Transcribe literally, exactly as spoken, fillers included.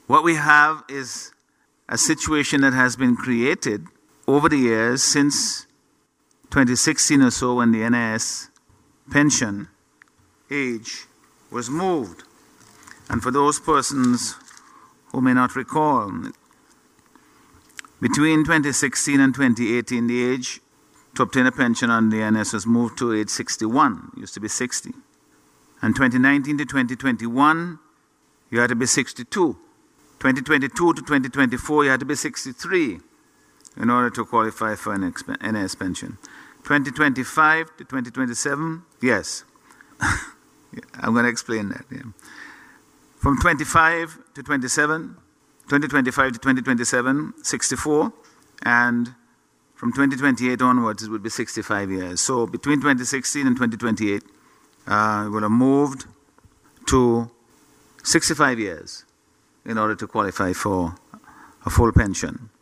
What we have is a situation that has been created over the years since twenty sixteen or so, when the N I S pension age was moved. And for those persons who may not recall, between twenty sixteen and twenty eighteen, the age to obtain a pension on the N I S was moved to age sixty-one. It used to be sixty. And twenty nineteen to twenty twenty-one, you had to be sixty-two. twenty twenty-two to twenty twenty-four, you had to be sixty-three in order to qualify for an N I S pension. twenty twenty-five to twenty twenty-seven, yes. I'm going to explain that. Yeah. From twenty-five to twenty-seven, twenty twenty-five to twenty twenty-seven, sixty-four, and from twenty twenty-eight onwards, it would be sixty-five years. So between twenty sixteen and twenty twenty-eight, uh, we would have moved to sixty-five years in order to qualify for a full pension.